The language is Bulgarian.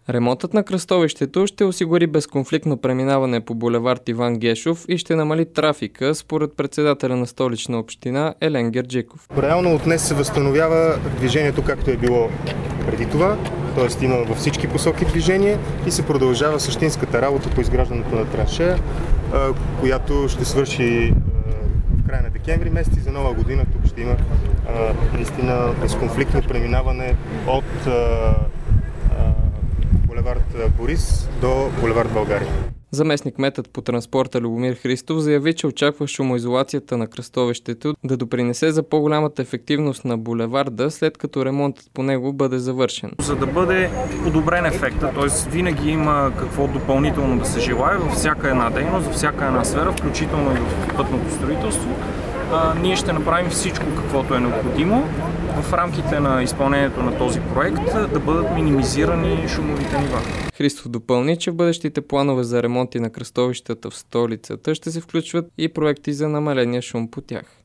Ремонтът на кръстовището ще осигури безконфликтно преминаване по булевард Иван Гешов и ще намали трафика, според председателя на Столична община Елен Герджиков. Реално от днес се възстановява движението както е било преди това, т.е. има във всички посоки движение и се продължава същинската работа по изграждането на траншея, която ще свърши в края на декември месец и за нова година тук ще има наистина безконфликтно преминаване от булевард Борис до булевард България. Заместник-кметът по транспорта Любомир Христов заяви, че очаква шумоизолацията на кръстовището да допринесе за по-голямата ефективност на булеварда, след като ремонтът по него бъде завършен. За да бъде подобрен ефекта, т.е. винаги има какво допълнително да се желае във всяка една дейност, във всяка една сфера, включително и в пътното строителство. Ние ще направим всичко, каквото е необходимо в рамките на изпълнението на този проект да бъдат минимизирани шумовите нива. Христов допълни, че в бъдещите планове за ремонти на кръстовищата в столицата ще се включват и проекти за намаления шум по тях.